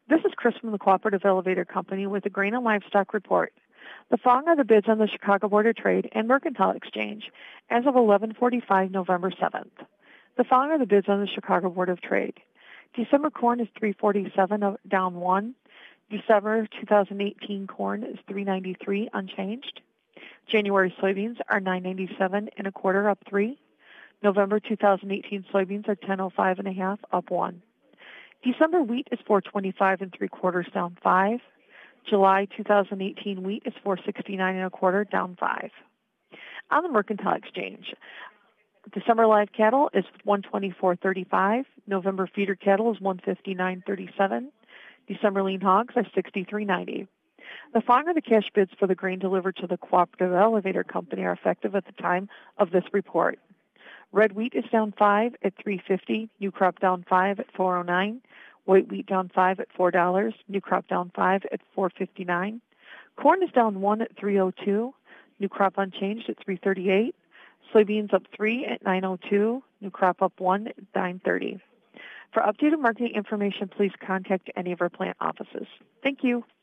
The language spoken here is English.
This is Chris from the Cooperative Elevator Company with the Grain and Livestock Report. The following are the bids on the Chicago Board of Trade and Mercantile Exchange as of 11:45 November 7th. The following are the bids on the Chicago Board of Trade. December corn is $347 down 1. December 2018 corn is $393 unchanged. January soybeans are $997 and a quarter up 3. November 2018 soybeans are $10.05 and a half up 1. December wheat is $425 and 3/4 down 5. July 2018 wheat is $469 and a quarter down 5. On the Mercantile Exchange, December live cattle is $124.35. November feeder cattle is $159.37. December lean hogs are $63.90. The following are the cash bids for the grain delivered to the Cooperative Elevator Company are effective at the time of this report. Red wheat is down 5 at $3.50. New crop down 5 at $4.09. White wheat down 5 at $4. New crop down 5 at $4.59. Corn is down 1 at $3.02. New crop unchanged at $3.38. Soybeans up 3 at $9.02. New crop up 1 at $9.30. For updated marketing information, please contact any of our plant offices. Thank you.